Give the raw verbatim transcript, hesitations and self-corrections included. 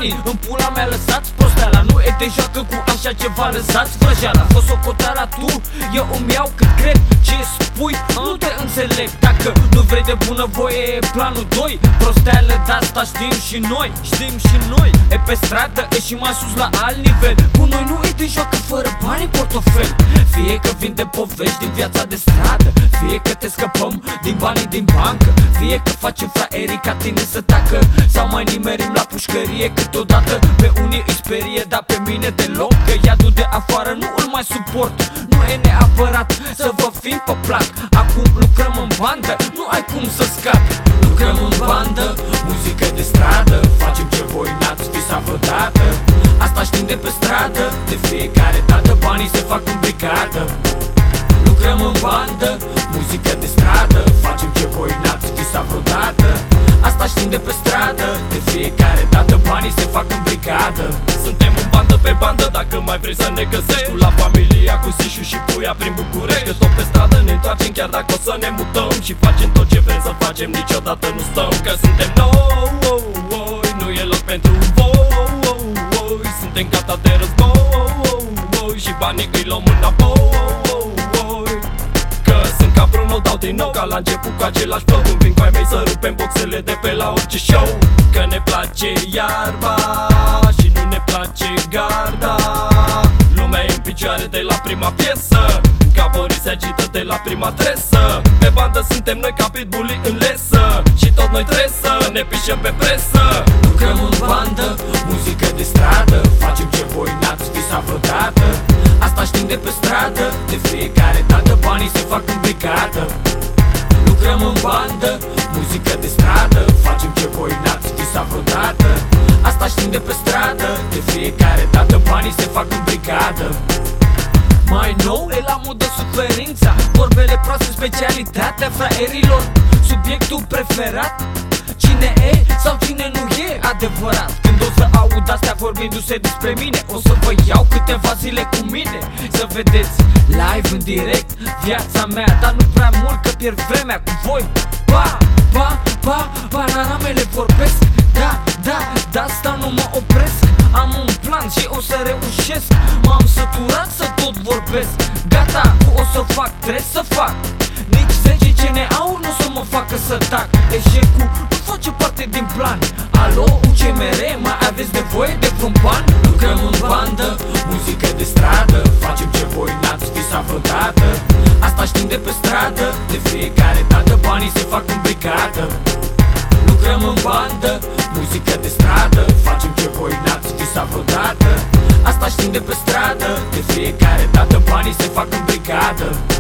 banii în pula mea lăsați. Prosteala nu e de joacă cu așa ceva, lăsați vrăjeala. Fă socotara tu, eu îmi iau cât cred. Ce spui, nu te înțeleg. Dacă nu vrei de bunăvoie e planul doi. Prosteală de asta știm și noi, știm și noi. E pe stradă, e și mai sus la alt nivel. Cu noi nu e de joacă fără bani în portofel. Fie că vinde povești din viața de stradă, fie că te scăpăm din banii din bancă, fie că facem fraierii ca tine să tacă, sau mai nimerim la pușcărie câteodată. Pe unii îi sperie, dar pe mine deloc, că iadul de afară nu îl mai suport. Nu e neapărat să vă fim pe plac. Acum lucrăm în bandă, nu ai cum să scapi. Lucrăm în bandă, muzică de stradă, facem ce voi n-ați visat vreodată. Asta știm de pe stradă, de fiecare dată banii se fac în brigadă. Lucrăm în bandă, muzică de stradă, facem ce voi n-ați visat vreodată. Asta știm de pe stradă, de fiecare dată banii se fac în brigadă. Suntem în bandă pe bandă, dacă mai vrei să ne găsești. Cu la familia, cu Sișu și Puia prin București. Că tot pe stradă ne întoarcem chiar dacă o să ne mutăm. Și facem tot ce vrem să facem, niciodată nu stăm. Că suntem noi, nu e loc pentru voi. Suntem gata de război și banii îi luăm înapoi. Că sunt ca Bruno, dau din nou ca la început cu același flow. Când vin cu ai mei să rupem boxele de pe la orice show. Că ne place iarba și nu ne place garda. Lumea e în picioare de la prima piesă, caborii se agită de la prima tresă. Pe bandă suntem noi ca pitbulli în lesă, și tot noi trebuie să ne pișăm pe presă. Lucrăm în bandă, muzică de stradă, facem ce voi n-ați visat vreodată. Asta știm de pe stradă, de fiecare dată banii se fac în brigadă. Lucrăm în bandă, muzică de stradă, facem ce voi n-ați visat vreodată. Asta știm de pe stradă, de fiecare dată banii se fac în brigadă. Mai nou e la modă suferința, vorbele proaste, specialitatea fraierilor. Subiectul preferat, cine e sau cine nu e adevărat. Când o să aud astea vorbindu-se despre mine, o să vă iau câteva zile cu mine, să vedeți live în direct viața mea. Dar nu prea mult, că pierd vremea cu voi. Pa, pa, pa, panoramele vorbesc. Da, da, de asta nu mă opresc. Am un plan și o să reușesc. M-am săturat să tot vorbesc. Gata, cu o să fac, trebuie să fac. Nici zece ce ne au nu să mă facă să tac. Eșecul nu face parte din plan. Alo, U C M R, mai aveți nevoie de vreun ban? Lucrăm în bandă, muzică de stradă, facem ce voi n-ați visat vreodată. Asta știm de pe stradă, de fiecare dată banii se fac în brigadă. Lucrăm în bandă, muzică de stradă, facem ce voi n-ați visat vreodată. Asta știm de pe stradă, de fiecare dată banii se fac în brigadă.